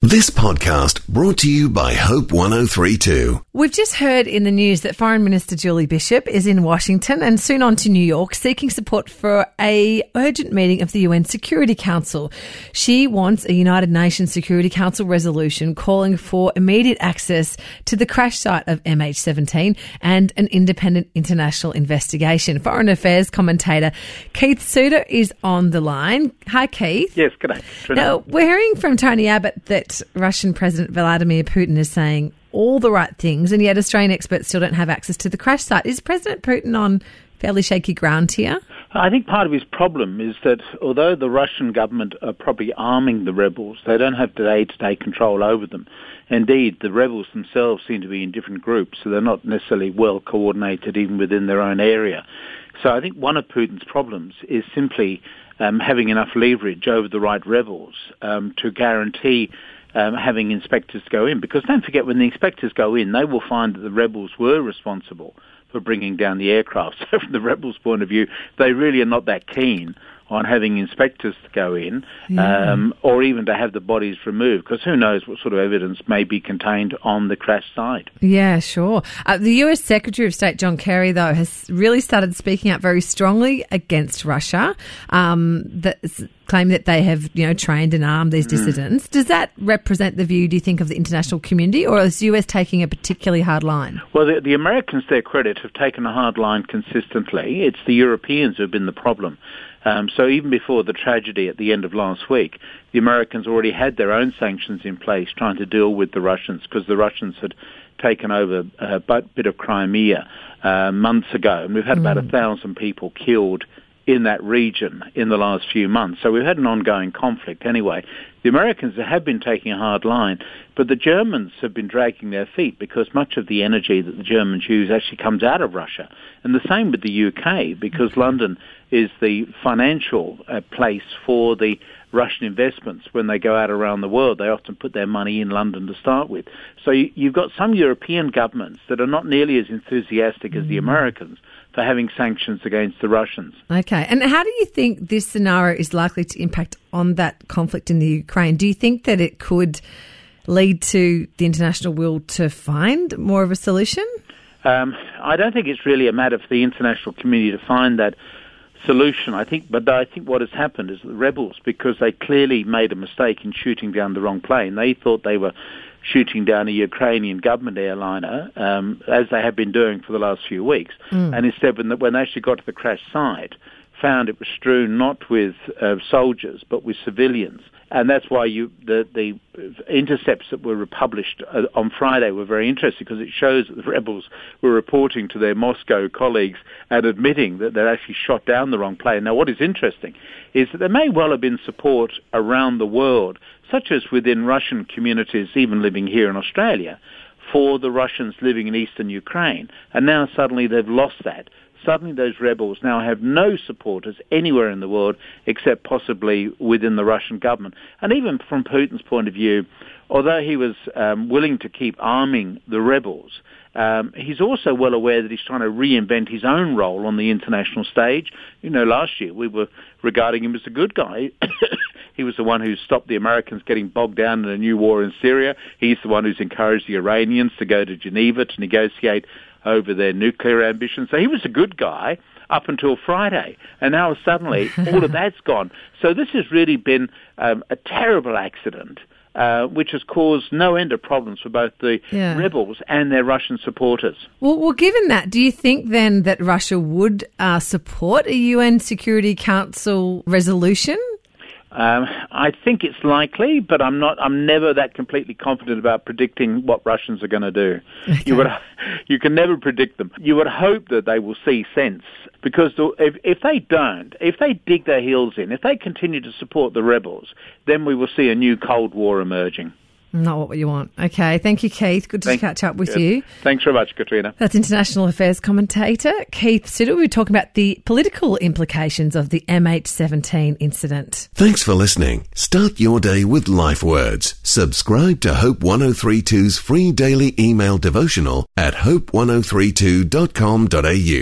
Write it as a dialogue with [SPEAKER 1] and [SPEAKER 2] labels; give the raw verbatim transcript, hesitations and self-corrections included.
[SPEAKER 1] This podcast brought to you by Hope one oh three point two.
[SPEAKER 2] We've just heard in the news that Foreign Minister Julie Bishop is in Washington and soon on to New York seeking support for a urgent meeting of the U N Security Council. She wants a United Nations Security Council resolution calling for immediate access to the crash site of M H seventeen and an independent international investigation. Foreign Affairs commentator Keith Suter is on the line. Hi, Keith.
[SPEAKER 3] Yes, good day.
[SPEAKER 2] Now, we're hearing from Tony Abbott that Russian President Vladimir Putin is saying all the right things, and yet Australian experts still don't have access to the crash site. Is President Putin on fairly shaky ground here?
[SPEAKER 3] I think part of his problem is that although the Russian government are probably arming the rebels, they don't have day-to-day control over them. Indeed, the rebels themselves seem to be in different groups, so they're not necessarily well coordinated even within their own area. So I think one of Putin's problems is simply um, having enough leverage over the right rebels um, to guarantee Um, having inspectors go in. Because don't forget, when the inspectors go in, they will find that the rebels were responsible for bringing down the aircraft. So from the rebels' point of view, they really are not that keen on having inspectors to go in, yeah. um, or even to have the bodies removed, because who knows what sort of evidence may be contained on the crash site.
[SPEAKER 2] Yeah, sure. Uh, the U S Secretary of State, John Kerry, though, has really started speaking out very strongly against Russia, um, that's claiming that they have, you know, trained and armed these dissidents. Mm. Does that represent the view, do you think, of the international community, or is the U S taking a particularly hard line?
[SPEAKER 3] Well, the, the Americans, to their credit, have taken a hard line consistently. It's the Europeans who have been the problem. Um, so even before the tragedy at the end of last week, the Americans already had their own sanctions in place trying to deal with the Russians, because the Russians had taken over a bit of Crimea uh, months ago, and we've had mm. about a thousand people killed in that region in the last few months. So we've had an ongoing conflict anyway. The Americans have been taking a hard line, but the Germans have been dragging their feet because much of the energy that the Germans use actually comes out of Russia. And the same with the U K, because London is the financial uh, place for the Russian investments. When they go out around the world, they often put their money in London to start with. So you, you've got some European governments that are not nearly as enthusiastic as the Americans for having sanctions against the Russians.
[SPEAKER 2] Okay. And how do you think this scenario is likely to impact on that conflict in the Ukraine? Do you think that it could lead to the international will to find more of a solution?
[SPEAKER 3] Um, I don't think it's really a matter for the international community to find that solution. I think, but I think what has happened is the rebels, because they clearly made a mistake in shooting down the wrong plane. They thought they were shooting down a Ukrainian government airliner, um, as they have been doing for the last few weeks. Mm. And instead, when, the, when they actually got to the crash site, found it was strewn not with uh, soldiers, but with civilians. And that's why you, the, the intercepts that were published uh, on Friday were very interesting, because it shows that the rebels were reporting to their Moscow colleagues and admitting that they'd actually shot down the wrong plane. Now, what is interesting is that there may well have been support around the world, such as within Russian communities, even living here in Australia, for the Russians living in eastern Ukraine. And now suddenly they've lost that. Suddenly those rebels now have no supporters anywhere in the world except possibly within the Russian government. And even from Putin's point of view, although he was um, willing to keep arming the rebels, um, he's also well aware that he's trying to reinvent his own role on the international stage. You know, last year we were regarding him as a good guy. He was the one who stopped the Americans getting bogged down in a new war in Syria. He's the one who's encouraged the Iranians to go to Geneva to negotiate over their nuclear ambitions. So he was a good guy up until Friday. And now suddenly all of that's gone. So this has really been um, a terrible accident, uh, which has caused no end of problems for both the yeah. rebels and their Russian supporters.
[SPEAKER 2] Well, well, given that, do you think then that Russia would uh, support a U N Security Council resolution?
[SPEAKER 3] Um, I think it's likely, but I'm not. I'm never that completely confident about predicting what Russians are going to do. Okay. You would, you can never predict them. You would hope that they will see sense, because if, if they don't, if they dig their heels in, if they continue to support the rebels, then we will see a new Cold War emerging.
[SPEAKER 2] Not what you want. Okay, thank you, Keith. Good to Thank, catch up with
[SPEAKER 3] good.
[SPEAKER 2] you.
[SPEAKER 3] Thanks very much, Katrina.
[SPEAKER 2] That's International Affairs commentator Keith Suter. We were talking about the political implications of the M H seventeen incident.
[SPEAKER 1] Thanks for listening. Start your day with Life Words. Subscribe to Hope one oh three two's free daily email devotional at hope one oh three two dot com dot a u.